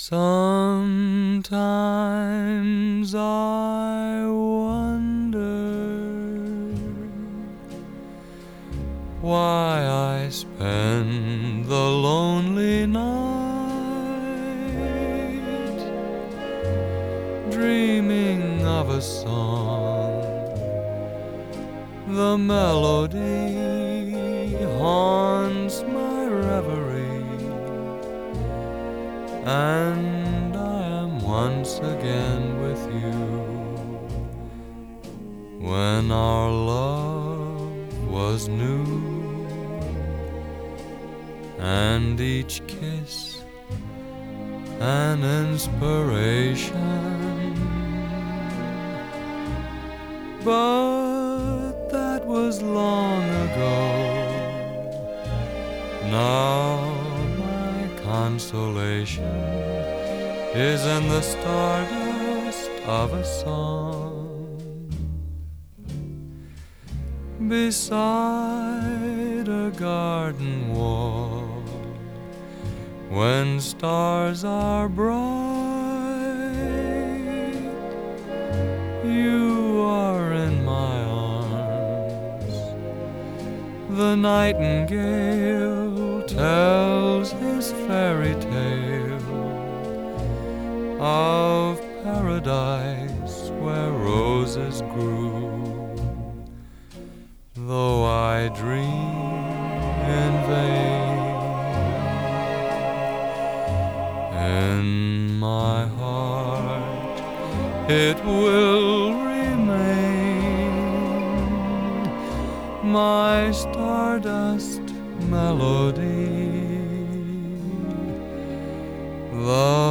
Sometimes I wonder why I spend the lonely night dreaming of a song. The melody haunts my reverie, and I am once again with you. When our love was new, and each kiss an inspiration, but that was long ago. Now my consolation is in the stardust of a song beside a garden wall. When stars are bright, you are in my arms. The nightingale tells his fairy tale of paradise where roses grew. Though I dream in vain, in my heart it will remain, my stardust melody, the